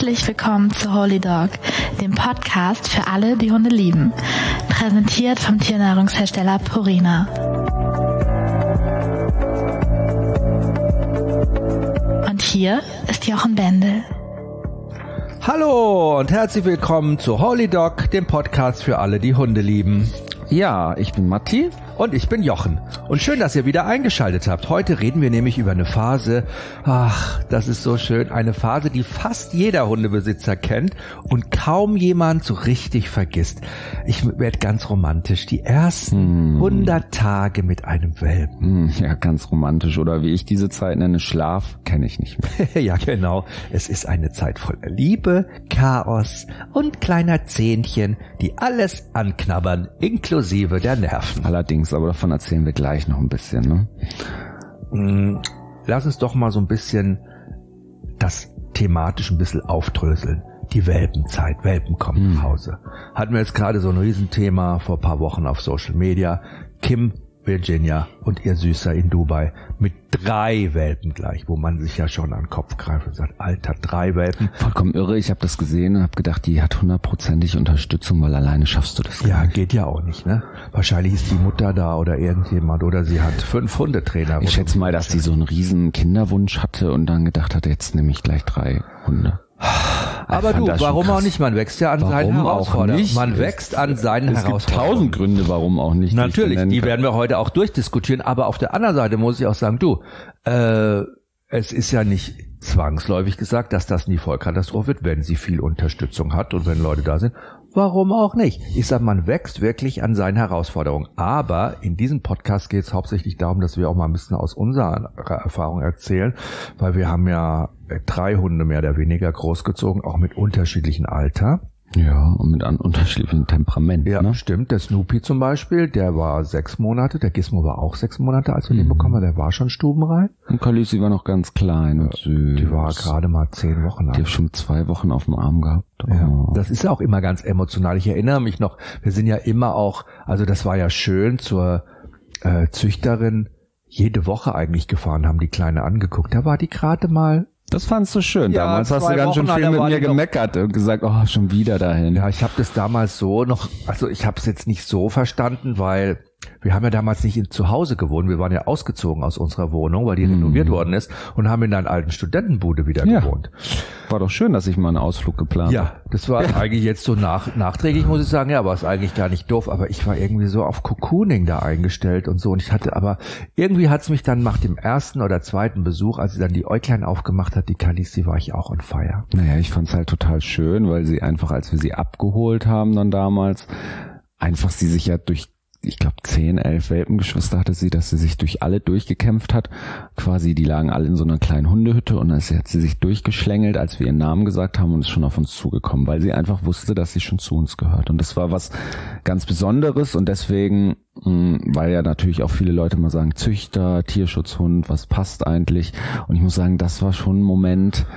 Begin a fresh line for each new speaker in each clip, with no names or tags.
Herzlich willkommen zu Holy Dog, dem Podcast für alle, die Hunde lieben. Präsentiert vom Tiernahrungshersteller Purina. Und hier ist Jochen Bendel.
Hallo und herzlich willkommen zu Holy Dog, dem Podcast für alle, die Hunde lieben.
Ja, ich bin Matti.
Und ich bin Jochen. Und schön, dass ihr wieder eingeschaltet habt. Heute reden wir nämlich über eine Phase, das ist so schön, eine Phase, die fast jeder Hundebesitzer kennt und kaum jemand so richtig vergisst. Ich werde ganz romantisch. Die ersten 100 Tage mit einem Welpen.
Ja, ganz romantisch. Oder wie ich diese Zeit nenne, Schlaf kenne ich nicht mehr.
Ja, genau. Es ist eine Zeit voller Liebe, Chaos und kleiner Zähnchen, die alles anknabbern, inklusive der Nerven.
Allerdings, aber davon erzählen wir gleich noch ein bisschen, ne?
Lass uns doch mal so ein bisschen das thematisch ein bisschen aufdröseln. Die Welpenzeit, Welpen kommen nach Hause. Hatten wir jetzt gerade so ein Riesenthema vor ein paar Wochen auf Social Media. Kim, Virginia und ihr Süßer in Dubai mit 3 Welpen gleich, wo man sich ja schon an den Kopf greift und sagt, Alter, 3 Welpen.
Vollkommen irre, ich habe das gesehen und habe gedacht, die hat 100%ige Unterstützung, weil alleine schaffst du das
ja nicht. Geht ja auch nicht, ne? Wahrscheinlich ist die Mutter da oder irgendjemand oder sie hat 5 Hundetrainer.
Ich schätze mal, dass sie so einen riesen Kinderwunsch hatte und dann gedacht hat, jetzt nehme ich gleich 3 Hunde.
Aber du, warum auch nicht? Man wächst ja an seinen Herausforderungen. Man wächst an seinen Herausforderungen.
Es gibt 1000 Gründe, warum auch nicht.
Natürlich, die werden wir heute auch durchdiskutieren. Aber auf der anderen Seite muss ich auch sagen, es ist ja nicht zwangsläufig gesagt, dass das nie Vollkatastrophe wird, wenn sie viel Unterstützung hat und wenn Leute da sind. Warum auch nicht? Ich sag, man wächst wirklich an seinen Herausforderungen. Aber in diesem Podcast geht es hauptsächlich darum, dass wir auch mal ein bisschen aus unserer Erfahrung erzählen, weil wir haben ja 3 Hunde mehr oder weniger großgezogen, auch mit unterschiedlichem Alter.
Ja, und mit einem unterschiedlichen Temperament.
Ja,
ne?
Stimmt. Der Snoopy zum Beispiel, der war 6 Monate. Der Gizmo war auch 6 Monate, als wir den bekommen haben. Der war schon stubenrein.
Und Khaleesi war noch ganz klein und süß.
Die war gerade mal 10 Wochen alt.
Die hat schon 2 Wochen auf dem Arm gehabt. Oh.
Ja, das ist ja auch immer ganz emotional. Ich erinnere mich noch, wir sind ja immer auch, also das war ja schön, zur Züchterin jede Woche eigentlich gefahren, haben die Kleine angeguckt. Da war die gerade mal...
Das fandst du schön.
Ja,
damals hast du ganz schön viel mit mir gemeckert und gesagt, oh, schon wieder dahin.
Ja, ich habe das damals so noch, also ich habe es jetzt nicht so verstanden, weil wir haben ja damals nicht zu Hause gewohnt. Wir waren ja ausgezogen aus unserer Wohnung, weil die renoviert worden ist und haben in einer alten Studentenbude wieder gewohnt.
War doch schön, dass ich mal einen Ausflug geplant habe.
Ja, das war eigentlich jetzt so nachträglich, muss ich sagen, ja, aber ist eigentlich gar nicht doof, aber ich war irgendwie so auf Cocooning da eingestellt und so und ich hatte aber, irgendwie hat's mich dann nach dem 1. oder 2. Besuch, als sie dann die Äuglein aufgemacht hat, die Khaleesi, war ich auch on fire.
Naja, ich fand's halt total schön, weil sie einfach, als wir sie abgeholt haben dann damals, einfach sie sich ja durch, ich glaube 10, 11 Welpengeschwister hatte sie, dass sie sich durch alle durchgekämpft hat. Quasi, die lagen alle in so einer kleinen Hundehütte und dann hat sie sich durchgeschlängelt, als wir ihren Namen gesagt haben und ist schon auf uns zugekommen, weil sie einfach wusste, dass sie schon zu uns gehört. Und das war was ganz Besonderes und deswegen, weil ja natürlich auch viele Leute mal sagen, Züchter, Tierschutzhund, was passt eigentlich? Und ich muss sagen, das war schon ein Moment,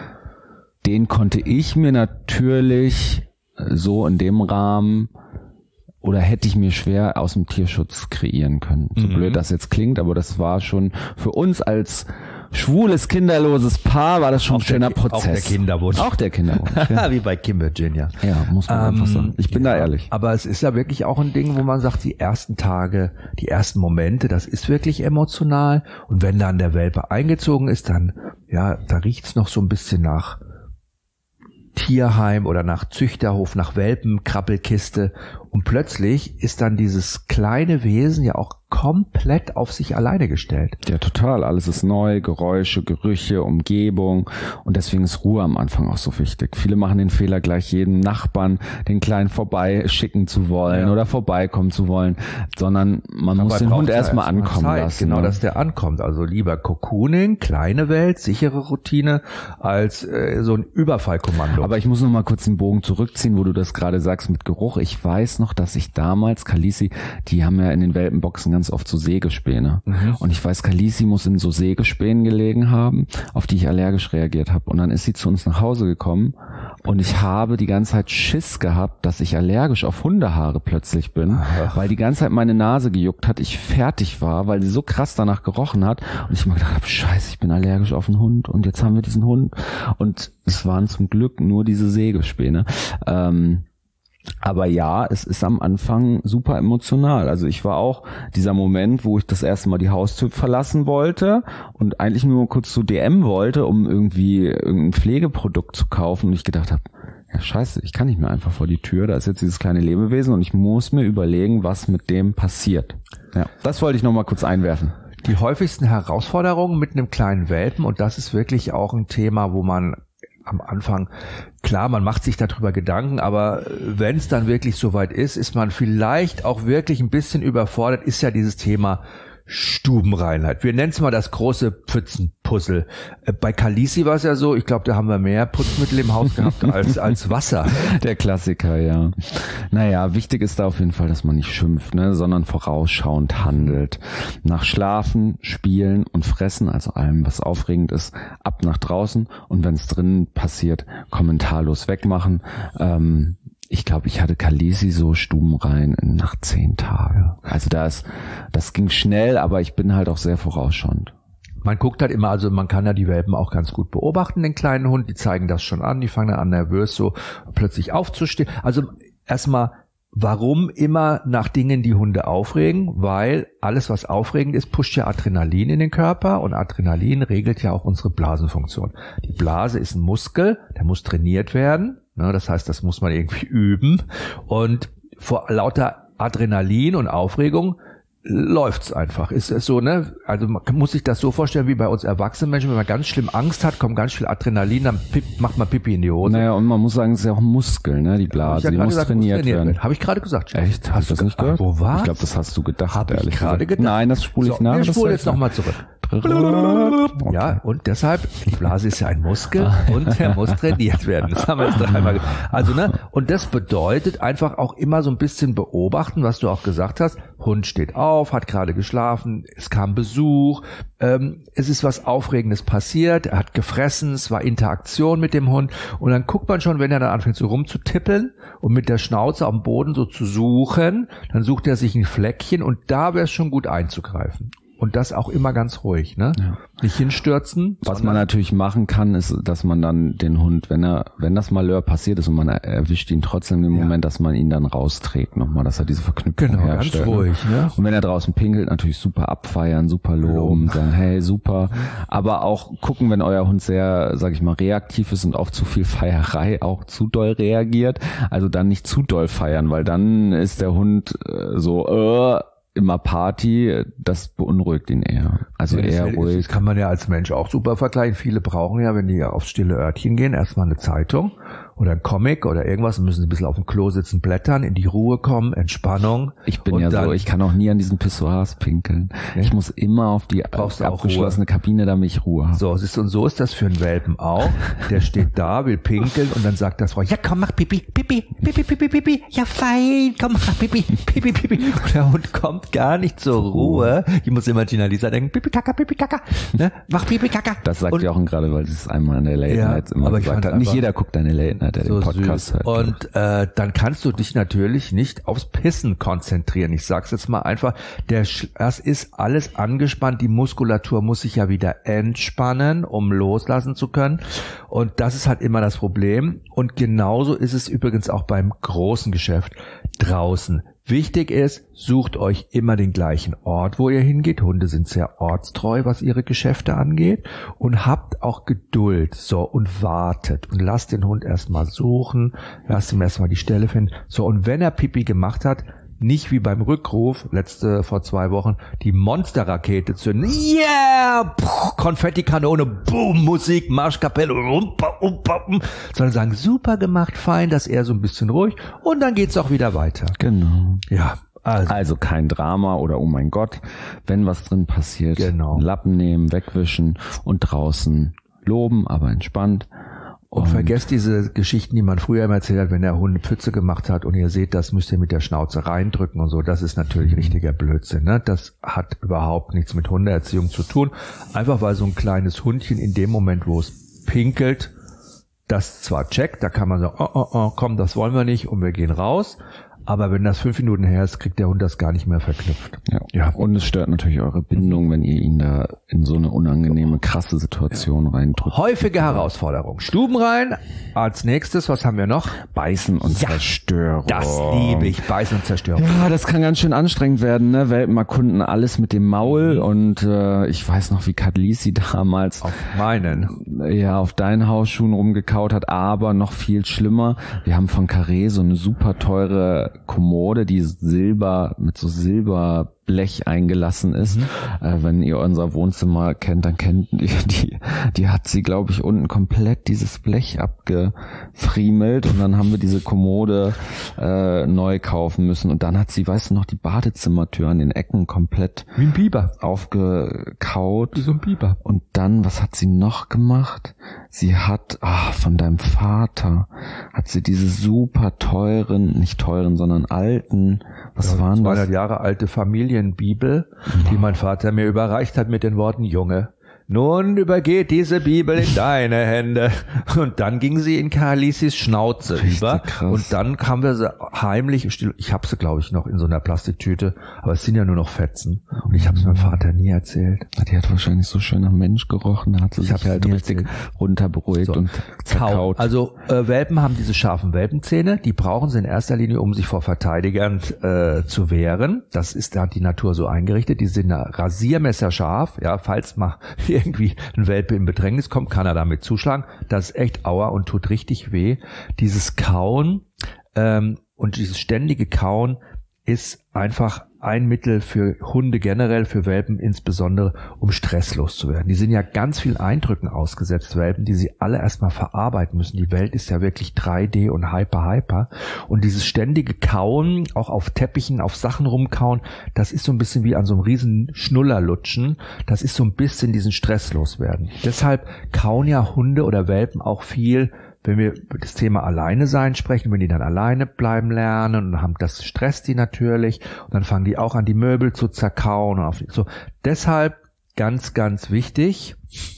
den konnte ich mir natürlich so in dem Rahmen oder hätte ich mir schwer aus dem Tierschutz kreieren können. So blöd das jetzt klingt, aber das war schon für uns als schwules, kinderloses Paar war das schon ein schöner Prozess.
Auch der Kinderwunsch.
Auch der Kinderwunsch. Ja.
Wie bei Kim Virginia.
Ja, muss man einfach sagen. Ich bin da ehrlich.
Aber es ist ja wirklich auch ein Ding, wo man sagt, die ersten Tage, die ersten Momente, das ist wirklich emotional. Und wenn dann der Welpe eingezogen ist, dann, ja, da riecht's noch so ein bisschen nach Tierheim oder nach Züchterhof, nach Welpenkrabbelkiste und plötzlich ist dann dieses kleine Wesen ja auch komplett auf sich alleine gestellt.
Ja, total. Alles ist neu, Geräusche, Gerüche, Umgebung und deswegen ist Ruhe am Anfang auch so wichtig. Viele machen den Fehler, gleich jedem Nachbarn den Kleinen vorbeischicken zu wollen oder vorbeikommen zu wollen, sondern man muss den Hund erstmal ankommen lassen.
Genau, dass der ankommt. Also lieber Cocooning, kleine Welt, sichere Routine, als so ein Überfallkommando.
Aber ich muss noch mal kurz den Bogen zurückziehen, wo du das gerade sagst mit Geruch. Ich weiß noch, dass ich damals, Khaleesi, die haben ja in den Welpenboxen ganz oft so Sägespäne. Und ich weiß, Khaleesi muss in so Sägespänen gelegen haben, auf die ich allergisch reagiert habe. Und dann ist sie zu uns nach Hause gekommen Und ich habe die ganze Zeit Schiss gehabt, dass ich allergisch auf Hundehaare plötzlich bin, weil die ganze Zeit meine Nase gejuckt hat, ich fertig war, weil sie so krass danach gerochen hat und ich mir gedacht habe, scheiße, ich bin allergisch auf einen Hund und jetzt haben wir diesen Hund. Und es waren zum Glück nur diese Sägespäne. Aber ja, es ist am Anfang super emotional. Also ich war auch dieser Moment, wo ich das erste Mal die Haustür verlassen wollte und eigentlich nur kurz zu DM wollte, um irgendwie irgendein Pflegeprodukt zu kaufen und ich gedacht habe, ja scheiße, ich kann nicht mehr einfach vor die Tür, da ist jetzt dieses kleine Lebewesen und ich muss mir überlegen, was mit dem passiert. Ja, das wollte ich noch mal kurz einwerfen.
Die häufigsten Herausforderungen mit einem kleinen Welpen, und das ist wirklich auch ein Thema, wo man am Anfang, klar, man macht sich darüber Gedanken, aber wenn es dann wirklich soweit ist man vielleicht auch wirklich ein bisschen überfordert, ist ja dieses Thema Stubenreinheit. Wir nennen es mal das große Pfützenpuzzle. Bei Khaleesi war es ja so, ich glaube, da haben wir mehr Putzmittel im Haus gehabt als Wasser.
Der Klassiker, ja. Naja, wichtig ist da auf jeden Fall, dass man nicht schimpft, ne, sondern vorausschauend handelt. Nach Schlafen, Spielen und Fressen, also allem, was aufregend ist, ab nach draußen und wenn es drinnen passiert, kommentarlos wegmachen. Ich glaube, ich hatte Khaleesi so stubenrein nach 10 Tagen. Also das ging schnell, aber ich bin halt auch sehr vorausschauend.
Man guckt halt immer, also man kann ja die Welpen auch ganz gut beobachten, den kleinen Hund, die zeigen das schon an, die fangen an nervös so plötzlich aufzustehen. Also erstmal, warum immer nach Dingen die Hunde aufregen? Weil alles, was aufregend ist, pusht ja Adrenalin in den Körper und Adrenalin regelt ja auch unsere Blasenfunktion. Die Blase ist ein Muskel, der muss trainiert werden. Das heißt, das muss man irgendwie üben und vor lauter Adrenalin und Aufregung läuft's einfach. Ist es so, ne? Also man muss sich das so vorstellen wie bei uns erwachsenen Menschen, wenn man ganz schlimm Angst hat, kommt ganz viel Adrenalin, dann macht man Pipi in die Hose.
Naja, und man muss sagen, es ist ja auch ein Muskel, ne? Die Blase, die muss trainiert werden.
Habe ich gerade gesagt.
Echt? Hast du das nicht gehört?
Wo war's?
Ich glaube, das hast du gedacht.
Habe ich gerade gedacht.
Nein, das spule ich nach.
Wir spulen jetzt nochmal zurück.
Okay.
Ja, und deshalb, die Blase ist ja ein Muskel und der muss trainiert werden. Das haben wir jetzt 3-mal gesagt. Also, ne? Und das bedeutet einfach auch immer so ein bisschen beobachten, was du auch gesagt hast. Hund steht auf, hat gerade geschlafen, es kam Besuch, es ist was Aufregendes passiert, er hat gefressen, es war Interaktion mit dem Hund und dann guckt man schon, wenn er dann anfängt so rumzutippeln und mit der Schnauze am Boden so zu suchen, dann sucht er sich ein Fleckchen und da wäre es schon gut einzugreifen. Und das auch immer ganz ruhig, ne? Ja. Nicht hinstürzen.
Was man natürlich machen kann, ist, dass man dann den Hund, wenn das Malheur passiert ist und man erwischt ihn trotzdem im Moment, dass man ihn dann rausträgt nochmal, dass er diese Verknüpfung herstellt.
Ganz ruhig, ne?
Und wenn er draußen pinkelt, natürlich super abfeiern, super loben, sagen, hey, super. Aber auch gucken, wenn euer Hund sehr, sag ich mal, reaktiv ist und auf zu viel Feierei auch zu doll reagiert. Also dann nicht zu doll feiern, weil dann ist der Hund immer Party, das beunruhigt ihn eher. Also ja, eher ruhig.
Das kann man ja als Mensch auch super vergleichen. Viele brauchen ja, wenn die aufs stille Örtchen gehen, erstmal eine Zeitung oder ein Comic oder irgendwas, müssen sie ein bisschen auf dem Klo sitzen, blättern, in die Ruhe kommen, Entspannung.
Ich bin ja so, ich kann auch nie an diesen Pissoirs pinkeln. Ja. Ich muss immer auf die abgeschlossene Kabine, damit ich Ruhe habe.
So, siehst du, und so ist das für einen Welpen auch. Der steht da, will pinkeln und dann sagt das Frau, ja komm, mach Pipi, Pipi, Pipi, Pipi, Pipi, ja fein, komm, mach Pipi, Pipi, Pipi. Und der Hund kommt gar nicht zur Ruhe. Ich muss immer Gina Lisa denken, Pipi, Kaka, ne? Mach Pipi, Kaka.
Das sagt Jochen gerade, weil sie es einmal in der Late Night immer gesagt hat. Nicht jeder guckt deine Late Night, der so den Podcast hört.
Und dann kannst du dich natürlich nicht aufs Pissen konzentrieren. Ich sag's jetzt mal einfach, das ist alles angespannt, die Muskulatur muss sich ja wieder entspannen, um loslassen zu können. Und das ist halt immer das Problem. Und genauso ist es übrigens auch beim großen Geschäft draußen. Wichtig ist, sucht euch immer den gleichen Ort, wo ihr hingeht. Hunde sind sehr ortstreu, was ihre Geschäfte angeht. Und habt auch Geduld, so, und wartet. Und lasst den Hund erstmal suchen, lasst ihm erstmal die Stelle finden. So, und wenn er Pipi gemacht hat, nicht wie beim Rückruf, vor 2 Wochen, die Monsterrakete zünden. Yeah! Puh, Konfettikanone, boom, Musik, Marschkapelle, sondern sagen, super gemacht, fein, dass er so ein bisschen ruhig und dann geht's auch wieder weiter.
Genau.
Ja.
Also kein Drama oder oh mein Gott, wenn was drin passiert, Lappen nehmen, wegwischen und draußen loben, aber entspannt.
Und vergesst diese Geschichten, die man früher immer erzählt hat, wenn der Hund eine Pfütze gemacht hat und ihr seht, das müsst ihr mit der Schnauze reindrücken und so. Das ist natürlich richtiger Blödsinn, ne? Das hat überhaupt nichts mit Hundeerziehung zu tun. Einfach weil so ein kleines Hundchen in dem Moment, wo es pinkelt, das zwar checkt, da kann man sagen, komm, das wollen wir nicht und wir gehen raus. Aber wenn das 5 Minuten her ist, kriegt der Hund das gar nicht mehr verknüpft.
Ja. Und es stört natürlich eure Bindung, wenn ihr ihn da in so eine unangenehme, krasse Situation reindrückt.
Häufige Herausforderung. Stuben rein. Als nächstes, was haben wir noch?
Beißen und Zerstörung.
Das liebe ich. Beißen und Zerstörung.
Ja, das kann ganz schön anstrengend werden, ne? Welpen erkunden alles mit dem Maul und ich weiß noch, wie Kadlisi damals
auf
deinen Hausschuhen rumgekaut hat, aber noch viel schlimmer. Wir haben von Carré so eine super teure Kommode, die mit so Silberblech eingelassen ist. Wenn ihr unser Wohnzimmer kennt, dann kennt die hat sie, glaube ich, unten komplett dieses Blech abgefriemelt und dann haben wir diese Kommode neu kaufen müssen und dann hat sie, weißt du noch, die Badezimmertür an den Ecken komplett
wie ein Biber
aufgekaut.
Wie so ein Biber.
Und dann, was hat sie noch gemacht? Sie hat, von deinem Vater, hat sie diese super nicht teuren, sondern alten, waren
200
das?
Jahre alte Familienbibel, die mein Vater mir überreicht hat mit den Worten, Junge, nun übergeht diese Bibel in deine Hände. Und dann ging sie in Carlisis Schnauze über.
Krass.
Und dann haben wir sie heimlich, ich habe sie, glaube ich, noch in so einer Plastiktüte, aber es sind ja nur noch Fetzen. Und ich habe es meinem Vater nie erzählt.
Die hat wahrscheinlich so schön nach Mensch gerochen, da hat sie sich halt richtig runterberuhigt und zerkaut.
Also Welpen haben diese scharfen Welpenzähne, die brauchen sie in erster Linie, um sich vor Verteidigern zu wehren. Das ist, da hat die Natur so eingerichtet. Die sind rasiermesserscharf, ja, falls mal irgendwie ein Welpe in Bedrängnis kommt, kann er damit zuschlagen. Das ist echt aua und tut richtig weh. Dieses Kauen und dieses ständige Kauen ist einfach ein Mittel für Hunde generell, für Welpen insbesondere, um stresslos zu werden. Die sind ja ganz vielen Eindrücken ausgesetzt, Welpen, die sie alle erstmal verarbeiten müssen. Die Welt ist ja wirklich 3D und hyper. Und dieses ständige Kauen, auch auf Teppichen, auf Sachen rumkauen, das ist so ein bisschen wie an so einem riesen Schnuller lutschen. Das ist so ein bisschen diesen stresslos werden. Deshalb kauen ja Hunde oder Welpen auch viel, wenn wir über das Thema alleine sein sprechen, wenn die dann alleine bleiben lernen und haben, das stresst die natürlich und dann fangen die auch an, die Möbel zu zerkauen und so. Deshalb ganz, ganz wichtig,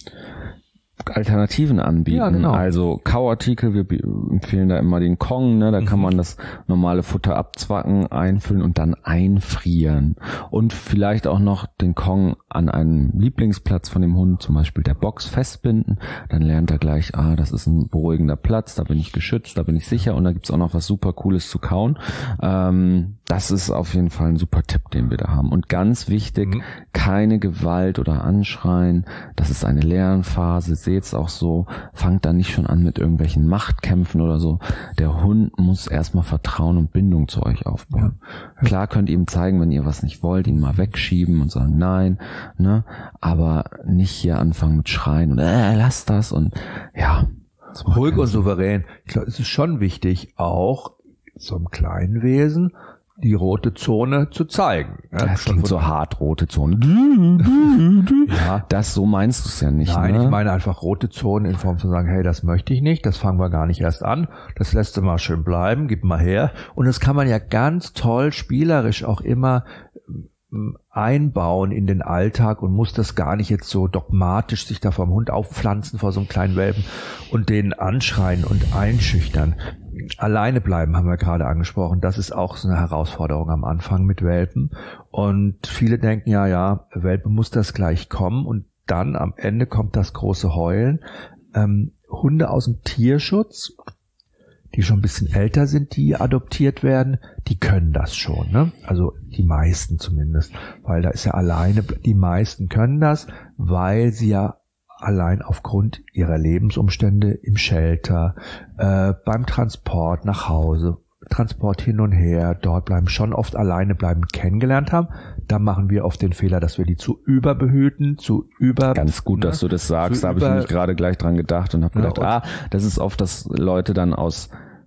Alternativen anbieten.
Ja, genau.
Also Kauartikel, wir empfehlen da immer den Kong, ne? Da kann man das normale Futter abzwacken, einfüllen und dann einfrieren. Und vielleicht auch noch den Kong an einem Lieblingsplatz von dem Hund, zum Beispiel der Box, festbinden. Dann lernt er gleich, das ist ein beruhigender Platz, da bin ich geschützt, da bin ich sicher und da gibt's auch noch was super Cooles zu kauen. Das ist auf jeden Fall ein super Tipp, den wir da haben. Und ganz wichtig, keine Gewalt oder Anschreien. Das ist eine Lernphase. Seht's auch so. Fangt da nicht schon an mit irgendwelchen Machtkämpfen oder so. Der Hund muss erstmal Vertrauen und Bindung zu euch aufbauen. Ja. Klar könnt ihr ihm zeigen, wenn ihr was nicht wollt, ihn mal wegschieben und sagen nein, ne? Aber nicht hier anfangen mit Schreien und lass das und ja.
Ruhig und souverän. Ich glaube, es ist schon wichtig, auch so einem kleinen Wesen die rote Zone zu zeigen.
Ja, das klingt so hart, rote Zone. Ja, so meinst du es ja nicht.
Nein,
ne?
Ich meine einfach rote Zone in Form zu sagen, hey, das möchte ich nicht, das fangen wir gar nicht erst an, das lässt du mal schön bleiben, gib mal her. Und das kann man ja ganz toll spielerisch auch immer einbauen in den Alltag und muss das gar nicht jetzt so dogmatisch sich da vom Hund aufpflanzen vor so einem kleinen Welpen und den anschreien und einschüchtern. Alleine bleiben haben wir gerade angesprochen. Das ist auch so eine Herausforderung am Anfang mit Welpen. Und viele denken, ja, Welpe muss das gleich kommen und dann am Ende kommt das große Heulen. Hunde aus dem Tierschutz, die schon ein bisschen älter sind, die adoptiert werden, die können das schon, ne? Also die meisten zumindest, weil da ist ja alleine, die meisten können das, weil sie ja allein aufgrund ihrer Lebensumstände im Shelter, beim Transport nach Hause, Transport hin und her, dort bleiben, schon oft alleine bleiben kennengelernt haben. Da machen wir oft den Fehler, dass wir die zu überbehüten,
Ganz gut, dass du das sagst, da habe ich nämlich gerade gleich dran gedacht und habe gedacht, das ist oft, dass Leute dann aus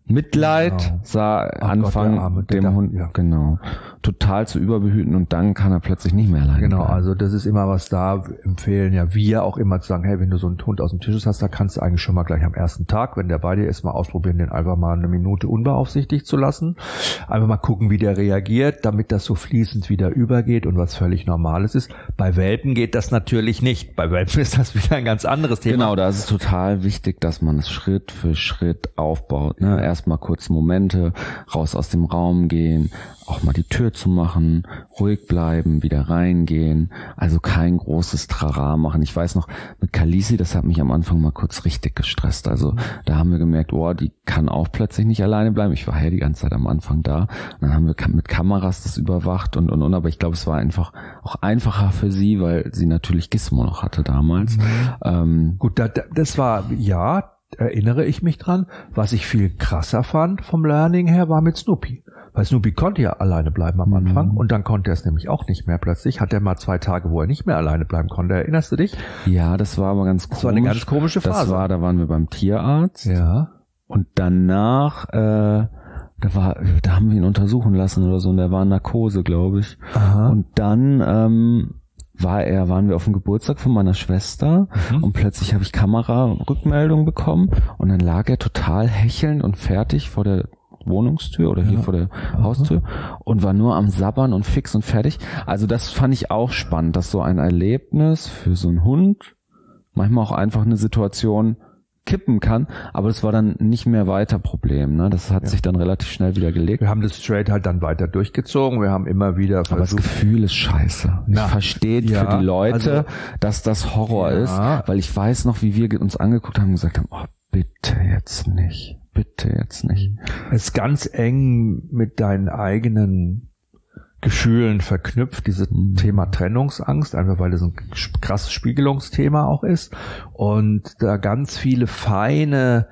Mitleid sah anfangen, dem Hund, genau, total zu überbehüten und dann kann er plötzlich nicht mehr alleine
Genau,
bleiben.
also das ist immer was da, empfehlen ja wir auch immer zu sagen, hey, wenn du so einen Hund aus dem Tisch hast, da kannst du eigentlich schon mal gleich am ersten Tag, wenn der bei dir ist, mal ausprobieren, den einfach mal eine Minute unbeaufsichtigt zu lassen. Einfach mal gucken, wie der reagiert, damit das so fließend wieder übergeht und was völlig Normales ist. Bei Welpen geht das natürlich nicht. Bei Welpen ist das wieder ein ganz anderes Thema.
Genau, da ist es total wichtig, dass man es Schritt für Schritt aufbaut, ne? Erstmal kurz Momente, raus aus dem Raum gehen, auch mal die Tür zu machen, ruhig bleiben, wieder reingehen, also kein großes Trara machen. Ich weiß noch, mit Khaleesi, das hat mich am Anfang mal kurz richtig gestresst. Also da haben wir gemerkt, die kann auch plötzlich nicht alleine bleiben. Ich war ja die ganze Zeit am Anfang da. Und dann haben wir mit Kameras das überwacht und. Aber ich glaube, es war einfach auch einfacher für sie, weil sie natürlich Gizmo noch hatte damals.
Gut, das war, erinnere ich mich dran. Was ich viel krasser fand vom Learning her, war mit Snoopy. Weil Snoopy konnte ja alleine bleiben am Anfang und dann konnte er es nämlich auch nicht mehr. Plötzlich hat er mal 2 Tage, wo er nicht mehr alleine bleiben konnte. Erinnerst du dich?
Ja, das war aber ganz komisch.
Das war eine ganz komische Phase.
Da waren wir beim Tierarzt.
Ja.
Und danach, da haben wir ihn untersuchen lassen oder so und der war in Narkose, glaube ich.
Aha.
Und dann waren wir auf dem Geburtstag von meiner Schwester und plötzlich habe ich Kamera-Rückmeldung bekommen und dann lag er total hechelnd und fertig vor der Wohnungstür oder hier vor der Haustür und war nur am Sabbern und fix und fertig. Also das fand ich auch spannend, dass so ein Erlebnis für so einen Hund manchmal auch einfach eine Situation kippen kann, aber das war dann nicht mehr weiter Problem, ne? Das hat sich dann relativ schnell wieder gelegt.
Wir haben das straight halt dann weiter durchgezogen. Wir haben immer wieder versucht.
Aber das Gefühl ist scheiße. Ich verstehe für die Leute, dass das Horror ist, weil ich weiß noch, wie wir uns angeguckt haben und gesagt haben, bitte jetzt nicht. Bitte jetzt nicht.
Es ist ganz eng mit deinen eigenen Gefühlen verknüpft, dieses Thema Trennungsangst, einfach weil das ein krasses Spiegelungsthema auch ist und da ganz viele feine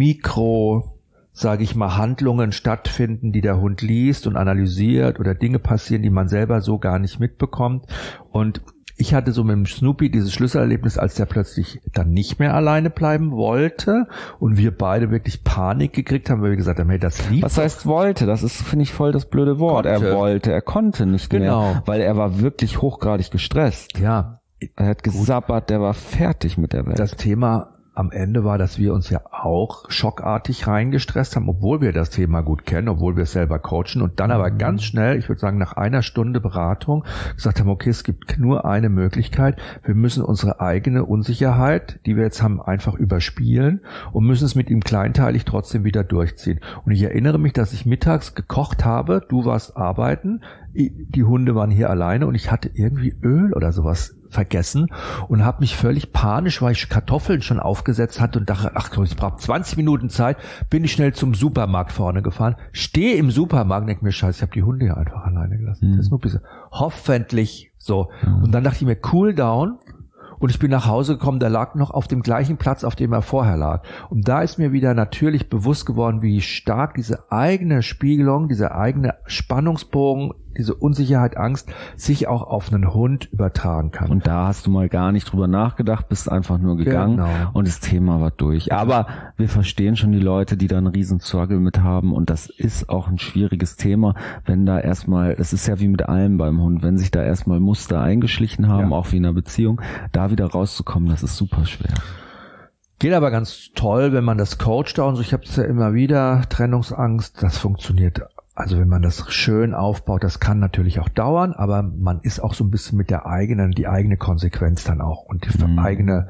Handlungen stattfinden, die der Hund liest und analysiert oder Dinge passieren, die man selber so gar nicht mitbekommt. Und ich hatte so mit dem Snoopy dieses Schlüsselerlebnis, als der plötzlich dann nicht mehr alleine bleiben wollte und wir beide wirklich Panik gekriegt haben, weil wir gesagt haben, hey, das liegt.
Was heißt wollte? Das ist, finde ich, voll das blöde Wort. Er konnte nicht mehr, weil er war wirklich hochgradig gestresst.
Ja.
Er hat gesabbert, der war fertig mit der Welt.
Das Thema am Ende war, dass wir uns ja auch schockartig reingestresst haben, obwohl wir das Thema gut kennen, obwohl wir es selber coachen und dann aber ganz schnell, ich würde sagen nach einer Stunde Beratung, gesagt haben, okay, es gibt nur eine Möglichkeit, wir müssen unsere eigene Unsicherheit, die wir jetzt haben, einfach überspielen und müssen es mit ihm kleinteilig trotzdem wieder durchziehen. Und ich erinnere mich, dass ich mittags gekocht habe, du warst arbeiten, die Hunde waren hier alleine und ich hatte irgendwie Öl oder sowas vergessen und habe mich völlig panisch, weil ich Kartoffeln schon aufgesetzt hatte und dachte, ich brauche 20 Minuten Zeit, bin ich schnell zum Supermarkt vorne gefahren, stehe im Supermarkt und denke mir, scheiße, ich habe die Hunde ja einfach alleine gelassen. Das ist nur ein bisschen, hoffentlich so. Und dann dachte ich mir, cool down. Und ich bin nach Hause gekommen, der lag noch auf dem gleichen Platz, auf dem er vorher lag. Und da ist mir wieder natürlich bewusst geworden, wie stark diese eigene Spiegelung, dieser eigene Spannungsbogen, diese Unsicherheit, Angst sich auch auf einen Hund übertragen kann.
Und da hast du mal gar nicht drüber nachgedacht, bist einfach nur gegangen und das Thema war durch. Aber wir verstehen schon die Leute, die da einen riesen Struggle mit haben und das ist auch ein schwieriges Thema, wenn da erstmal, das ist ja wie mit allem beim Hund, wenn sich da erstmal Muster eingeschlichen haben, auch wie in einer Beziehung, da wieder rauszukommen, das ist super schwer.
Geht aber ganz toll, wenn man das coacht und so. Ich habe es ja immer wieder, Trennungsangst, das funktioniert. Also wenn man das schön aufbaut, das kann natürlich auch dauern, aber man ist auch so ein bisschen mit die eigene Konsequenz dann auch und die eigene,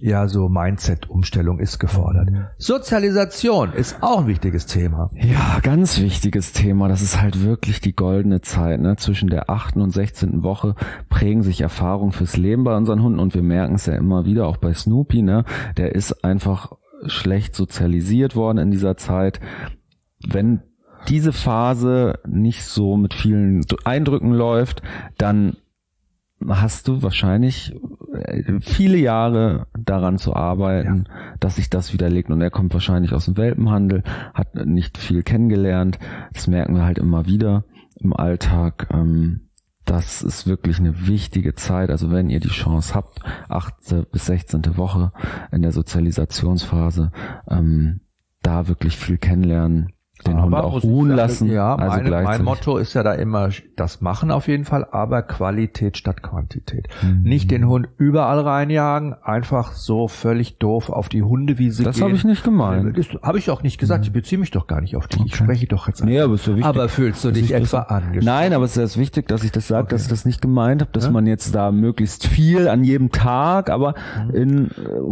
Mindset-Umstellung ist gefordert. Sozialisation ist auch ein wichtiges Thema.
Ja, ganz wichtiges Thema. Das ist halt wirklich die goldene Zeit, ne? Zwischen der 8. und 16. Woche prägen sich Erfahrungen fürs Leben bei unseren Hunden und wir merken es ja immer wieder, auch bei Snoopy, ne? Der ist einfach schlecht sozialisiert worden in dieser Zeit. Wenn diese Phase nicht so mit vielen Eindrücken läuft, dann hast du wahrscheinlich viele Jahre daran zu arbeiten, dass sich das widerlegt. Und er kommt wahrscheinlich aus dem Welpenhandel, hat nicht viel kennengelernt. Das merken wir halt immer wieder im Alltag. Das ist wirklich eine wichtige Zeit. Also wenn ihr die Chance habt, 8. bis 16. Woche in der Sozialisationsphase, da wirklich viel kennenlernen, den Hund auch ruhen lassen.
Ja,
also
mein Motto ist ja da immer das Machen auf jeden Fall, aber Qualität statt Quantität. Nicht den Hund überall reinjagen, einfach so völlig doof auf die Hundewiese gehen.
Das habe ich nicht gemeint.
Das habe ich auch nicht gesagt. Ich beziehe mich doch gar nicht auf dich. Ich spreche doch jetzt an.
Nee, aber ist so wichtig.
Aber fühlst du dich etwa angesprochen?
Nein, aber es ist wichtig, dass ich das sage, dass ich das nicht gemeint habe, dass man jetzt da möglichst viel an jedem Tag, aber in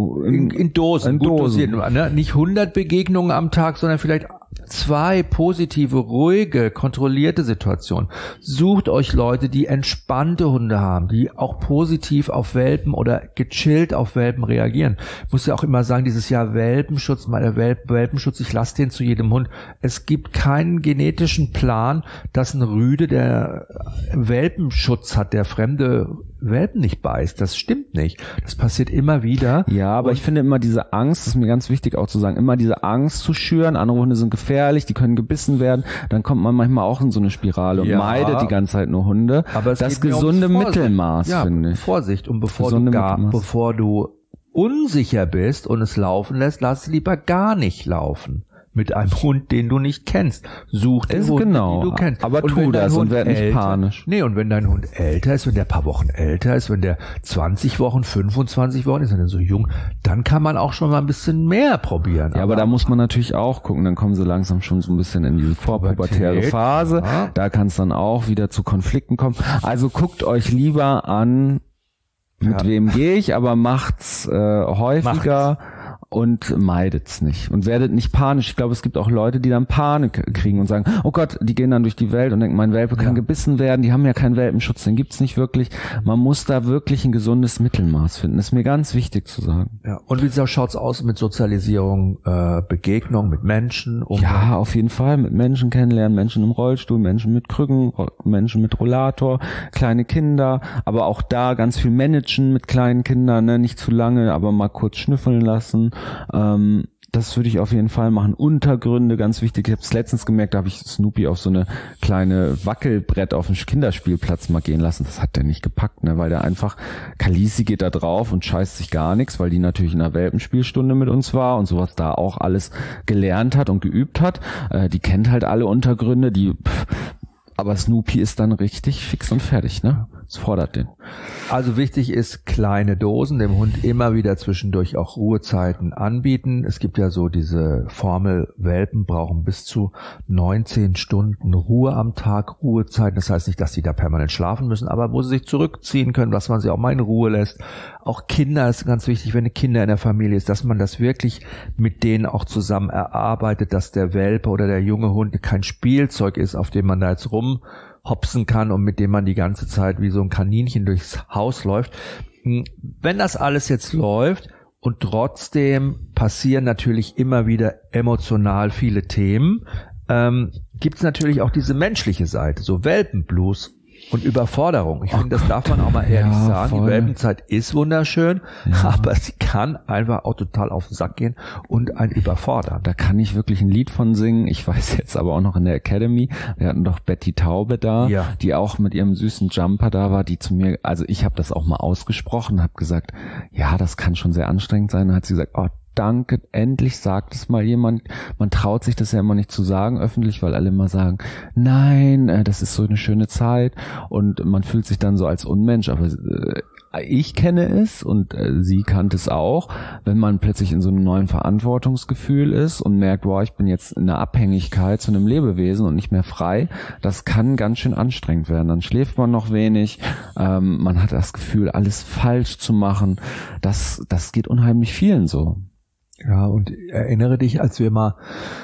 Dosen.
Gut dosiert, ne? Nicht 100 Begegnungen am Tag, sondern vielleicht 2 positive, ruhige, kontrollierte Situationen. Sucht euch Leute, die entspannte Hunde haben, die auch positiv auf Welpen oder gechillt auf Welpen reagieren. Ich muss ja auch immer sagen, dieses Jahr Welpenschutz, Welpenschutz, ich lasse den zu jedem Hund. Es gibt keinen genetischen Plan, dass ein Rüde, der Welpenschutz hat, der fremde Welpen nicht beißt. Das stimmt nicht. Das passiert immer wieder.
Ja, aber ich finde immer diese Angst, das ist mir ganz wichtig auch zu sagen, immer diese Angst zu schüren, andere Hunde sind gefährlich, die können gebissen werden, dann kommt man manchmal auch in so eine Spirale und meidet die ganze Zeit nur Hunde.
Aber
das gesunde Mittelmaß, finde ich.
Vorsicht. Und bevor du unsicher bist und es laufen lässt, lass es lieber gar nicht laufen. Mit einem Hund, den du nicht kennst. Such den Hund, den du kennst.
Aber tu das und werd nicht panisch.
Nee, und wenn dein Hund älter ist, wenn der ein paar Wochen älter ist, wenn der 20 Wochen, 25 Wochen ist, wenn er so jung, dann kann man auch schon mal ein bisschen mehr probieren.
Ja, aber da muss man natürlich auch gucken, dann kommen sie langsam schon so ein bisschen in diese vorpubertäre Phase. Ja. Da kann es dann auch wieder zu Konflikten kommen. Also guckt euch lieber an, mit wem gehe ich, aber macht's häufiger. Und meidet's nicht und werdet nicht panisch. Ich glaube, es gibt auch Leute, die dann Panik kriegen und sagen, oh Gott, die gehen dann durch die Welt und denken, mein Welpe kann gebissen werden, die haben ja keinen Welpenschutz, den gibt's nicht wirklich. Man muss da wirklich ein gesundes Mittelmaß finden. Das ist mir ganz wichtig zu sagen.
Ja. Und wie schaut's aus mit Sozialisierung, Begegnung mit Menschen?
Ja, auf jeden Fall. Mit Menschen kennenlernen, Menschen im Rollstuhl, Menschen mit Krücken, Menschen mit Rollator, kleine Kinder, aber auch da ganz viel managen mit kleinen Kindern, ne? Nicht zu lange, aber mal kurz schnüffeln lassen. Das würde ich auf jeden Fall machen. Untergründe, ganz wichtig. Ich habe es letztens gemerkt, da habe ich Snoopy auf so eine kleine Wackelbrett auf dem Kinderspielplatz mal gehen lassen. Das hat der nicht gepackt, ne, weil der einfach, Khaleesi geht da drauf und scheißt sich gar nichts, weil die natürlich in einer Welpenspielstunde mit uns war und sowas da auch alles gelernt hat und geübt hat. Die kennt halt alle Untergründe, aber Snoopy ist dann richtig fix und fertig, ne? Das fordert den.
Also wichtig ist, kleine Dosen, dem Hund immer wieder zwischendurch auch Ruhezeiten anbieten. Es gibt ja so diese Formel, Welpen brauchen bis zu 19 Stunden Ruhe am Tag, Ruhezeiten. Das heißt nicht, dass sie da permanent schlafen müssen, aber wo sie sich zurückziehen können, dass man sie auch mal in Ruhe lässt. Auch Kinder ist ganz wichtig, wenn eine Kinder in der Familie ist, dass man das wirklich mit denen auch zusammen erarbeitet, dass der Welpe oder der junge Hund kein Spielzeug ist, auf dem man da jetzt rumhopsen kann und mit dem man die ganze Zeit wie so ein Kaninchen durchs Haus läuft. Wenn das alles jetzt läuft und trotzdem passieren natürlich immer wieder emotional viele Themen, gibt es natürlich auch diese menschliche Seite, so Welpenblues und Überforderung. Ich finde, das darf man auch mal ehrlich sagen. Voll. Die Welpenzeit ist wunderschön, aber sie kann einfach auch total auf den Sack gehen und einen überfordern.
Da kann ich wirklich ein Lied von singen. Ich weiß jetzt aber auch noch in der Academy, wir hatten doch Betty Taube da, die auch mit ihrem süßen Jumper da war, die zu mir, also ich habe das auch mal ausgesprochen, habe gesagt, ja, das kann schon sehr anstrengend sein. Dann hat sie gesagt, oh, danke, endlich sagt es mal jemand. Man traut sich das ja immer nicht zu sagen öffentlich, weil alle immer sagen, nein, das ist so eine schöne Zeit und man fühlt sich dann so als Unmensch, aber ich kenne es und sie kannte es auch, wenn man plötzlich in so einem neuen Verantwortungsgefühl ist und merkt, wow, ich bin jetzt in einer Abhängigkeit zu einem Lebewesen und nicht mehr frei, das kann ganz schön anstrengend werden. Dann schläft man noch wenig, man hat das Gefühl, alles falsch zu machen. Das geht unheimlich vielen so.
Ja, und erinnere dich, als wir mal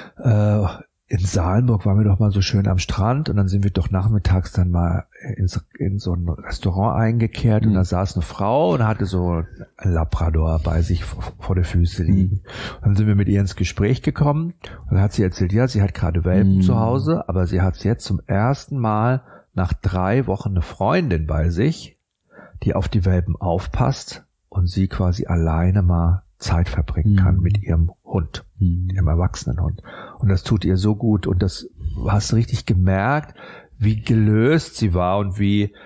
in Salenburg waren wir doch mal so schön am Strand und dann sind wir doch nachmittags dann mal in so ein Restaurant eingekehrt und da saß eine Frau und hatte so ein Labrador bei sich vor der Füße liegen. Und dann sind wir mit ihr ins Gespräch gekommen und dann hat sie erzählt, ja, sie hat gerade Welpen zu Hause, aber sie hat jetzt zum ersten Mal nach 3 Wochen eine Freundin bei sich, die auf die Welpen aufpasst und sie quasi alleine mal Zeit verbringen kann mit ihrem Hund, ihrem erwachsenen Hund. Und das tut ihr so gut und das hast du richtig gemerkt, wie gelöst sie war und wie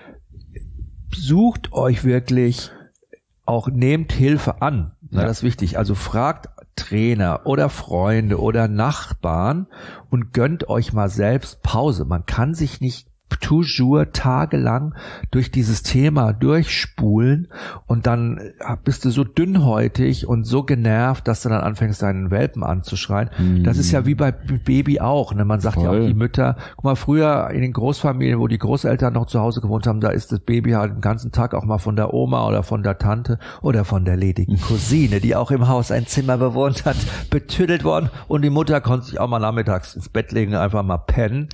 sucht euch wirklich auch, nehmt Hilfe an. Ja. Das ist wichtig. Also fragt Trainer oder Freunde oder Nachbarn und gönnt euch mal selbst Pause. Man kann sich nicht toujours tagelang durch dieses Thema durchspulen und dann bist du so dünnhäutig und so genervt, dass du dann anfängst, deinen Welpen anzuschreien. Das ist ja wie bei Baby auch. Ne? Man sagt ja auch, die Mütter, guck mal, früher in den Großfamilien, wo die Großeltern noch zu Hause gewohnt haben, da ist das Baby halt den ganzen Tag auch mal von der Oma oder von der Tante oder von der ledigen Cousine, die auch im Haus ein Zimmer bewohnt hat, betüdelt worden und die Mutter konnte sich auch mal nachmittags ins Bett legen, einfach mal pennen.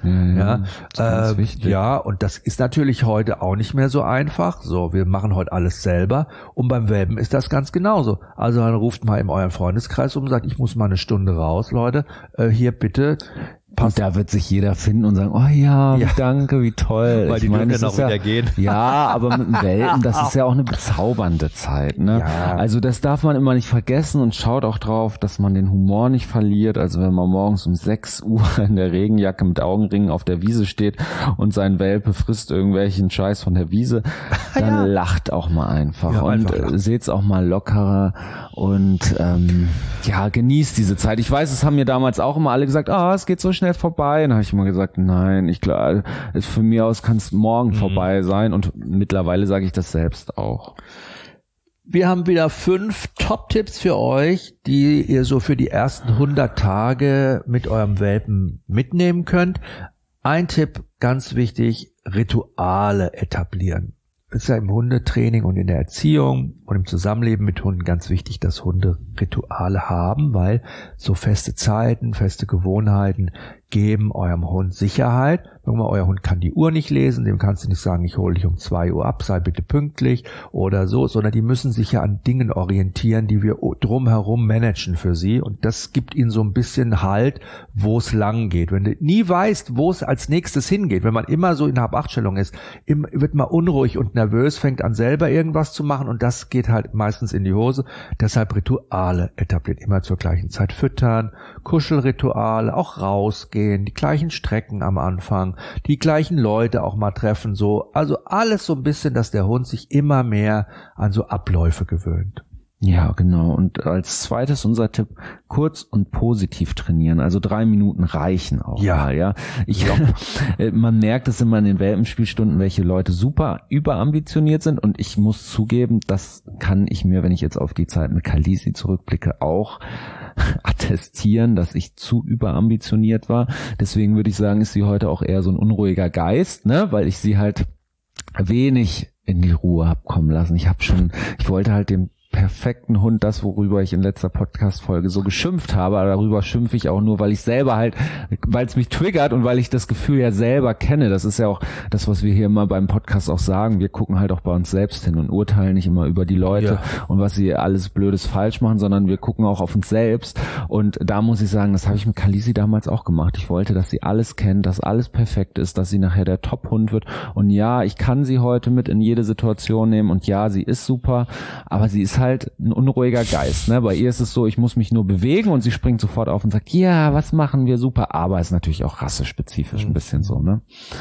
Ja, und das ist natürlich heute auch nicht mehr so einfach. So, wir machen heute alles selber. Und beim Welpen ist das ganz genauso. Also dann ruft mal in euren Freundeskreis um und sagt, ich muss mal eine Stunde raus, Leute. Hier bitte.
Und da wird sich jeder finden und sagen, oh ja, danke, wie toll.
Weil die dürfen ja noch wieder gehen.
Ja, aber mit dem Welpen, das ist ja auch eine bezaubernde Zeit. Ne? Ja. Also das darf man immer nicht vergessen und schaut auch drauf, dass man den Humor nicht verliert. Also wenn man morgens um 6 Uhr in der Regenjacke mit Augenringen auf der Wiese steht und sein Welpe frisst irgendwelchen Scheiß von der Wiese, dann lacht auch mal einfach und seht's auch mal lockerer und genießt diese Zeit. Ich weiß, es haben mir damals auch immer alle gesagt, es geht so schnell vorbei. Dann habe ich immer gesagt, nein, von mir aus kann es morgen vorbei sein und mittlerweile sage ich das selbst auch.
Wir haben wieder 5 Top-Tipps für euch, die ihr so für die ersten 100 Tage mit eurem Welpen mitnehmen könnt. Ein Tipp, ganz wichtig, Rituale etablieren. Es ist ja im Hundetraining und in der Erziehung und im Zusammenleben mit Hunden ganz wichtig, dass Hunde Rituale haben, weil so feste Zeiten, feste Gewohnheiten geben eurem Hund Sicherheit. Guck mal, euer Hund kann die Uhr nicht lesen, dem kannst du nicht sagen, ich hole dich um 2 Uhr ab, sei bitte pünktlich oder so, sondern die müssen sich ja an Dingen orientieren, die wir drumherum managen für sie und das gibt ihnen so ein bisschen Halt, wo es lang geht. Wenn du nie weißt, wo es als nächstes hingeht, wenn man immer so in Hab-Acht-Stellung ist, wird man unruhig und nervös, fängt an selber irgendwas zu machen und das geht halt meistens in die Hose. Deshalb Rituale etabliert, immer zur gleichen Zeit füttern, Kuschelrituale, auch rausgehen, die gleichen Strecken am Anfang, die gleichen Leute auch mal treffen, so. Also alles so ein bisschen, dass der Hund sich immer mehr an so Abläufe gewöhnt.
Ja, genau. Und als zweites unser Tipp, kurz und positiv trainieren. Also 3 Minuten reichen auch mal, ja. Man merkt es immer in den Welpenspielstunden, welche Leute super überambitioniert sind. Und ich muss zugeben, das kann ich mir, wenn ich jetzt auf die Zeit mit Khaleesi zurückblicke, auch attestieren, dass ich zu überambitioniert war. Deswegen würde ich sagen, ist sie heute auch eher so ein unruhiger Geist, ne, weil ich sie halt wenig in die Ruhe hab kommen lassen. Ich wollte halt dem perfekten Hund, das, worüber ich in letzter Podcast-Folge so geschimpft habe, aber darüber schimpfe ich auch nur, weil ich selber weil es mich triggert und weil ich das Gefühl ja selber kenne. Das ist ja auch das, was wir hier immer beim Podcast auch sagen. Wir gucken halt auch bei uns selbst hin und urteilen nicht immer über die Leute und was sie alles Blödes falsch machen, sondern wir gucken auch auf uns selbst. Und da muss ich sagen, das habe ich mit Khaleesi damals auch gemacht. Ich wollte, dass sie alles kennt, dass alles perfekt ist, dass sie nachher der Top-Hund wird. Und ja, ich kann sie heute mit in jede Situation nehmen und ja, sie ist super, aber sie ist halt ein unruhiger Geist. Ne? Bei ihr ist es so, ich muss mich nur bewegen und sie springt sofort auf und sagt, ja, was machen wir, super. Aber ist natürlich auch rassespezifisch ein bisschen so. Ne?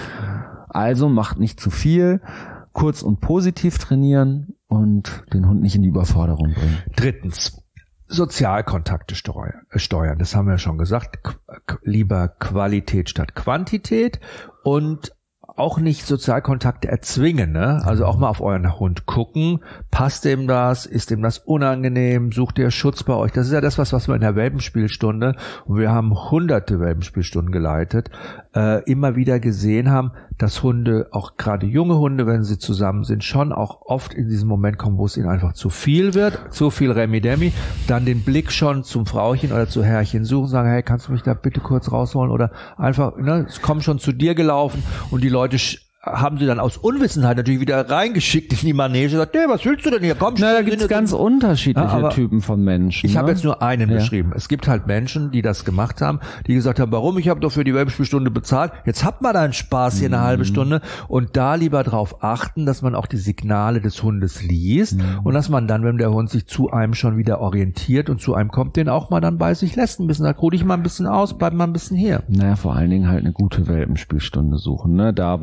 Also macht nicht zu viel, kurz und positiv trainieren und den Hund nicht in die Überforderung bringen.
3. Sozialkontakte steuern. Das haben wir ja schon gesagt. Lieber Qualität statt Quantität und auch nicht Sozialkontakte erzwingen, ne? Also auch mal auf euren Hund gucken. Passt dem das? Ist dem das unangenehm? Sucht ihr Schutz bei euch? Das ist ja das, was wir in der Welpenspielstunde, und wir haben hunderte Welpenspielstunden geleitet, immer wieder gesehen haben, dass Hunde, auch gerade junge Hunde, wenn sie zusammen sind, schon auch oft in diesen Moment kommen, wo es ihnen einfach zu viel wird, zu viel Remi-Demi, dann den Blick schon zum Frauchen oder zu Herrchen suchen, sagen, hey, kannst du mich da bitte kurz rausholen oder einfach, ne, es kommen schon zu dir gelaufen und die Leute haben sie dann aus Unwissenheit natürlich wieder reingeschickt in die Manege und gesagt, nee, was willst du denn hier? Komm,
da gibt es ganz unterschiedliche Typen von Menschen.
Ich habe jetzt nur einen beschrieben. Es gibt halt Menschen, die das gemacht haben, die gesagt haben, warum? Ich habe doch für die Welpenspielstunde bezahlt. Jetzt habt mal deinen Spaß hier eine halbe Stunde. Und da lieber drauf achten, dass man auch die Signale des Hundes liest und dass man dann, wenn der Hund sich zu einem schon wieder orientiert und zu einem kommt, den auch mal dann bei sich lässt. Ein bisschen, sagt, ruh dich mal ein bisschen aus, bleib mal ein bisschen hier.
Naja, vor allen Dingen halt eine gute Welpenspielstunde suchen, ne? Da, wo auch ein bisschen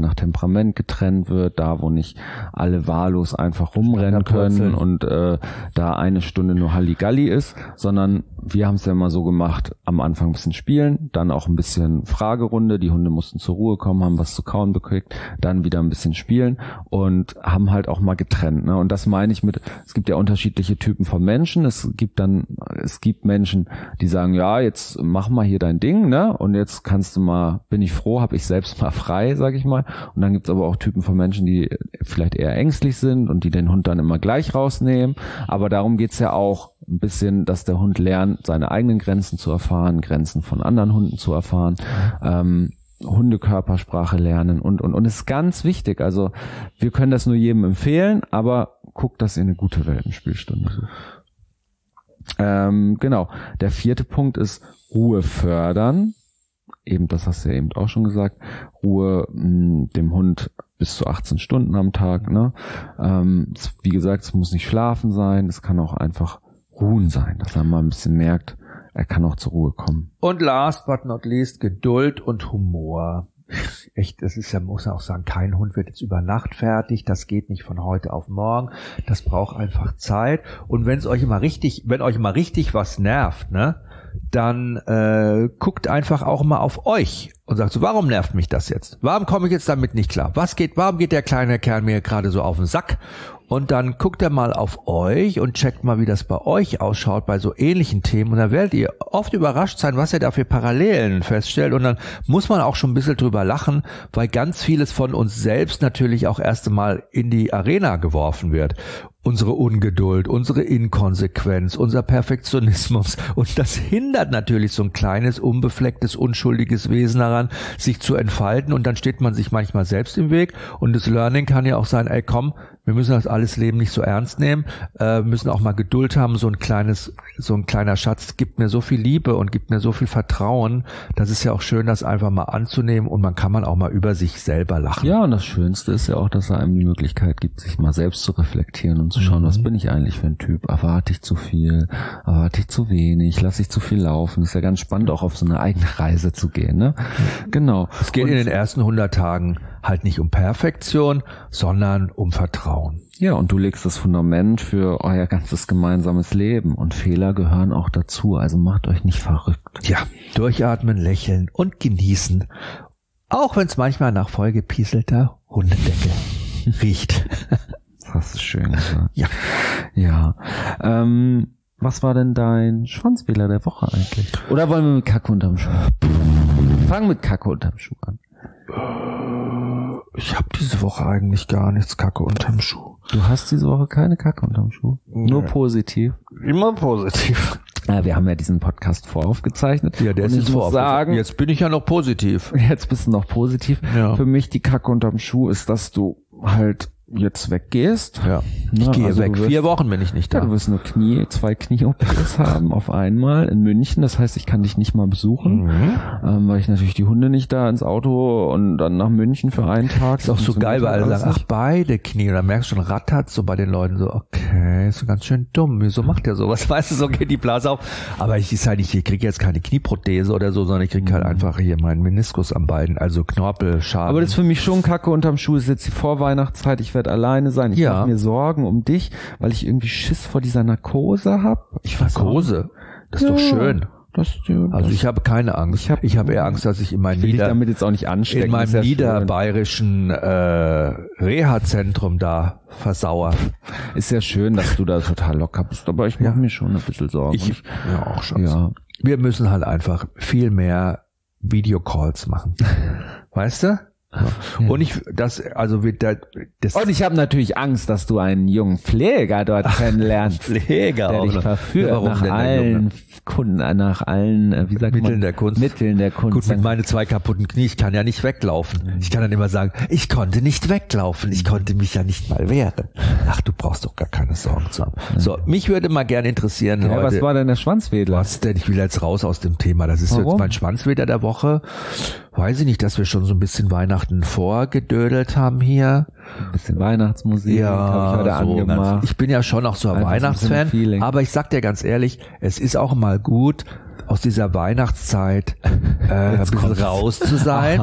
bisschen nach Temperament getrennt wird, da wo nicht alle wahllos einfach rumrennen können und da eine Stunde nur Halligalli ist, sondern wir haben es ja immer so gemacht, am Anfang ein bisschen spielen, dann auch ein bisschen Fragerunde, die Hunde mussten zur Ruhe kommen, haben was zu kauen bekriegt, dann wieder ein bisschen spielen und haben halt auch mal getrennt. Ne? Und das meine ich mit, es gibt ja unterschiedliche Typen von Menschen, es gibt Menschen, die sagen, ja, jetzt mach mal hier dein Ding, ne? Und jetzt kannst du mal, bin ich froh, habe ich selbst mal frei, sag ich mal. Und dann gibt's aber auch Typen von Menschen, die vielleicht eher ängstlich sind und die den Hund dann immer gleich rausnehmen. Aber darum geht's ja auch ein bisschen, dass der Hund lernt, seine eigenen Grenzen zu erfahren, Grenzen von anderen Hunden zu erfahren, Hundekörpersprache lernen und es ist ganz wichtig. Also wir können das nur jedem empfehlen, aber guckt, dass ihr eine gute Welpenspielstunde sucht. Genau. Der 4. Punkt ist Ruhe fördern. Eben, das hast du ja eben auch schon gesagt. Ruhe dem Hund bis zu 18 Stunden am Tag. Ne? Wie gesagt, es muss nicht schlafen sein. Es kann auch einfach ruhen sein, dass er mal ein bisschen merkt, er kann auch zur Ruhe kommen.
Und last but not least, Geduld und Humor. Echt, das ist ja, muss man auch sagen, kein Hund wird jetzt über Nacht fertig, das geht nicht von heute auf morgen, das braucht einfach Zeit. Und wenn euch mal richtig was nervt, ne, dann guckt einfach auch mal auf euch und sagt so, warum nervt mich das jetzt? Warum komme ich jetzt damit nicht klar? Warum geht der kleine Kerl mir gerade so auf den Sack? Und dann guckt er mal auf euch und checkt mal, wie das bei euch ausschaut, bei so ähnlichen Themen. Und dann werdet ihr oft überrascht sein, was ihr da für Parallelen feststellt. Und dann muss man auch schon ein bisschen drüber lachen, weil ganz vieles von uns selbst natürlich auch erst einmal in die Arena geworfen wird. Unsere Ungeduld, unsere Inkonsequenz, unser Perfektionismus. Und das hindert natürlich so ein kleines, unbeflecktes, unschuldiges Wesen daran, sich zu entfalten. Und dann steht man sich manchmal selbst im Weg. Und das Learning kann ja auch sein, ey komm, wir müssen das alles Leben nicht so ernst nehmen, müssen auch mal Geduld haben. So ein kleiner Schatz gibt mir so viel Liebe und gibt mir so viel Vertrauen. Das ist ja auch schön, das einfach mal anzunehmen und man kann auch mal über sich selber lachen.
Ja, und das Schönste ist ja auch, dass er einem die Möglichkeit gibt, sich mal selbst zu reflektieren und zu schauen, was bin ich eigentlich für ein Typ? Erwarte ich zu viel? Erwarte ich zu wenig? Lasse ich zu viel laufen? Ist ja ganz spannend, auch auf so eine eigene Reise zu gehen, ne? Genau.
Es geht in den ersten 100 Tagen halt nicht um Perfektion, sondern um Vertrauen.
Ja, und du legst das Fundament für euer ganzes gemeinsames Leben und Fehler gehören auch dazu, also macht euch nicht verrückt.
Ja, durchatmen, lächeln und genießen, auch wenn es manchmal nach vollgepieselter Hundedecke riecht.
Das hast du schön gesagt.
Ja.
Ja. Was war denn dein Schwanzfehler der Woche eigentlich? Oder wollen wir mit Kacke unterm Schuh? Fangen mit Kacke unterm Schuh an.
Ich habe diese Woche eigentlich gar nichts Kacke unterm Schuh.
Du hast diese Woche keine Kacke unterm Schuh?
Nee.
Nur positiv?
Immer positiv.
Ja, wir haben ja diesen Podcast voraufgezeichnet.
Ja, der ist jetzt
voraufgezeichnet.
Jetzt bin ich ja noch positiv.
Jetzt bist du noch positiv.
Ja.
Für mich die Kacke unterm Schuh ist, dass du halt jetzt weggehst.
Ja. Ich gehe
also
weg. 4 Wochen bin ich nicht da.
Ja, du wirst nur 2 Knie-OPs haben auf einmal in München. Das heißt, ich kann dich nicht mal besuchen, weil ich natürlich die Hunde nicht da ins Auto und dann nach München für einen Tag.
Ist auch so geil, weil alle sagen, ach, beide Knie. Und dann merkst du schon, rattert so bei den Leuten so, okay, ist so ganz schön dumm. Wieso macht der sowas? Weißt du, so geht die Blase auf. Aber ich kriege jetzt keine Knieprothese oder so, sondern ich kriege halt einfach hier meinen Meniskus am Bein, also Knorpelschaden.
Aber das ist für mich schon Kacke unterm Schuh. Es ist jetzt die Vorweihnachtszeit. Ich werde alleine sein. Ich mache mir Sorgen um dich, weil ich irgendwie Schiss vor dieser Narkose habe.
Narkose? Das ist doch schön. Also ich habe keine Angst. Ich habe eher Angst, dass ich in meinem
damit jetzt auch nicht anstecken.
In meinem niederbayerischen Reha-Zentrum da versauer.
Ist ja schön, dass du da total locker bist, aber ich mache mir schon ein bisschen Sorgen.
Ich auch schon.
Ja.
Wir müssen halt einfach viel mehr Videocalls machen. Weißt du? Ja. Und ich
habe natürlich Angst, dass du einen jungen Pfleger dort kennenlernst.
Pfleger,
der dich verführt nach allen
Mitteln der Kunst. Gut, mit meinen 2 kaputten Knie, ich kann ja nicht weglaufen. Ich kann dann immer sagen, ich konnte nicht weglaufen, ich konnte mich ja nicht mal wehren. Ach, du brauchst doch gar keine Sorgen zu haben. So, mich würde mal gerne interessieren, Leute.
Was war denn der Schwanzwedler?
Was denn? Ich will jetzt raus aus dem Thema. Das ist jetzt mein Schwanzwedler der Woche. Weiß ich nicht, dass wir schon so ein bisschen Weihnachten vorgedödelt haben hier.
Ein bisschen Weihnachtsmusik habe ich heute angemacht.
Ich bin ja schon auch so ein Weihnachtsfan, aber ich sag dir ganz ehrlich, es ist auch mal gut, aus dieser Weihnachtszeit ein bisschen raus zu sein.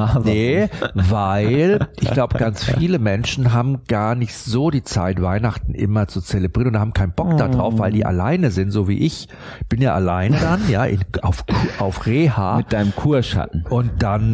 Weil ich glaube, ganz viele Menschen haben gar nicht so die Zeit, Weihnachten immer zu zelebrieren und haben keinen Bock da drauf, weil die alleine sind, so wie ich. Bin ja alleine dann, ja, auf Reha.
Mit deinem Kurschatten.
Und dann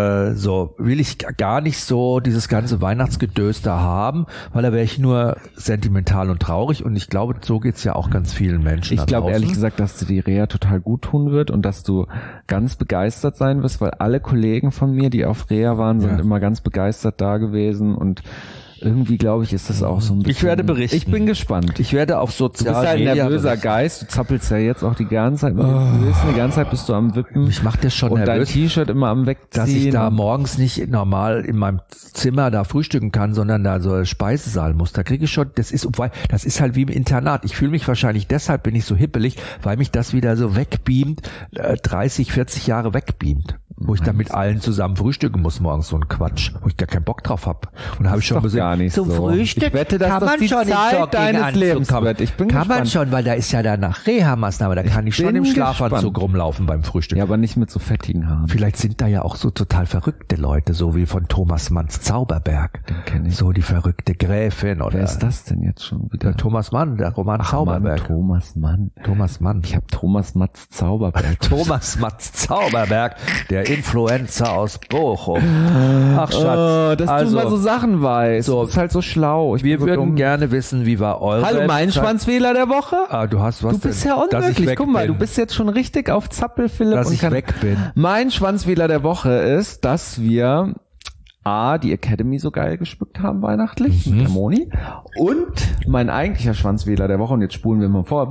so will ich gar nicht so dieses ganze Weihnachtsgedöns da haben, weil da wäre ich nur sentimental und traurig und ich glaube, so geht's ja auch ganz vielen Menschen.
Ich glaube ehrlich gesagt, dass dir die Reha total gut tun wird und dass du ganz begeistert sein wirst, weil alle Kollegen von mir, die auf Reha waren, sind immer ganz begeistert da gewesen und irgendwie, glaube ich, ist das auch so ein bisschen...
Ich werde berichten.
Ich bin gespannt.
Ich werde auf sozialen
Medien... Du bist halt ein nervöser Geist. Du zappelst ja jetzt auch die ganze Zeit mit den Füßen. Die ganze Zeit bist du am Wippen.
Ich mach das schon
und
nervös.
Dein T-Shirt immer am Wegziehen.
Dass ich da morgens nicht normal in meinem Zimmer da frühstücken kann, sondern da so ein Speisesaal muss. Da kriege ich schon... Das ist halt wie im Internat. Ich fühle mich wahrscheinlich, deshalb bin ich so hippelig, weil mich das wieder so wegbeamt, 30, 40 Jahre wegbeamt. Wo ich dann mit allen zusammen frühstücken muss morgens, so ein Quatsch, wo ich gar keinen Bock drauf hab. Und da habe ich schon
gesagt, gar nicht
zum
so.
Frühstück
ich wette, dass
kann
das
man
die
schon
Zeit deines Lebens wird. Ich bin
kann
gespannt.
man schon, weil da ist ja danach Reha-Maßnahme, da kann ich schon im Schlafanzug rumlaufen beim Frühstück.
Ja, aber nicht mit so fettigen Haaren.
Vielleicht sind da ja auch so total verrückte Leute, so wie von Thomas Manns Zauberberg.
Den kenne ich.
So die verrückte Gräfin oder.
Wer ist das denn jetzt schon wieder?
Der Thomas Mann, der Roman Zauberberg.
Mann, Thomas Mann.
Thomas Mann.
Ich habe Thomas Matz Zauberberg.
Thomas Matz Zauberberg, der Influencer aus Bochum. Ach Schatz,
dass du mal so Sachen weißt.
So,
das ist halt so schlau.
Wir würden gerne wissen, wie war eure
Hallo, mein Schwanzfehler der Woche.
Ah, du hast was.
Du bist ja unmöglich. Guck mal, du bist jetzt schon richtig auf Zappel, Philipp.
Dass ich weg bin.
Mein Schwanzfehler der Woche ist, dass wir die Academy so geil geschmückt haben weihnachtlich mit der Moni. Und mein eigentlicher Schwanzfehler der Woche, und jetzt spulen wir mal vor,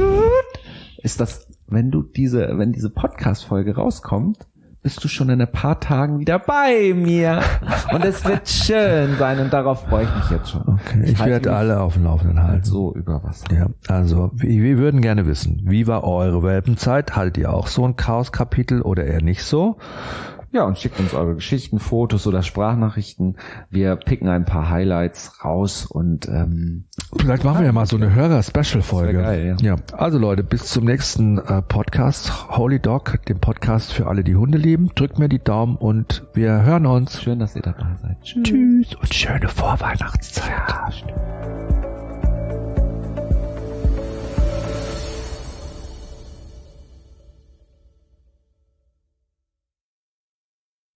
ist, dass wenn diese Podcast-Folge rauskommt, bist du schon in ein paar Tagen wieder bei mir. Und es wird schön sein und darauf freue ich mich jetzt schon.
Okay, ich werde alle auf dem Laufenden halten.
So über Wasser.
Ja, also wir würden gerne wissen, wie war eure Welpenzeit? Haltet ihr auch so ein Chaos-Kapitel oder eher nicht so?
Ja, und schickt uns eure Geschichten, Fotos oder Sprachnachrichten. Wir picken ein paar Highlights raus und
vielleicht machen wir ja mal so eine Hörer-Special-Folge.
Das wär geil, ja.
Also Leute, bis zum nächsten Podcast, Holy Dog, dem Podcast für alle, die Hunde lieben. Drückt mir die Daumen und wir hören uns.
Schön, dass ihr dabei seid.
Tschüss und schöne Vorweihnachtszeit. Ja, stimmt.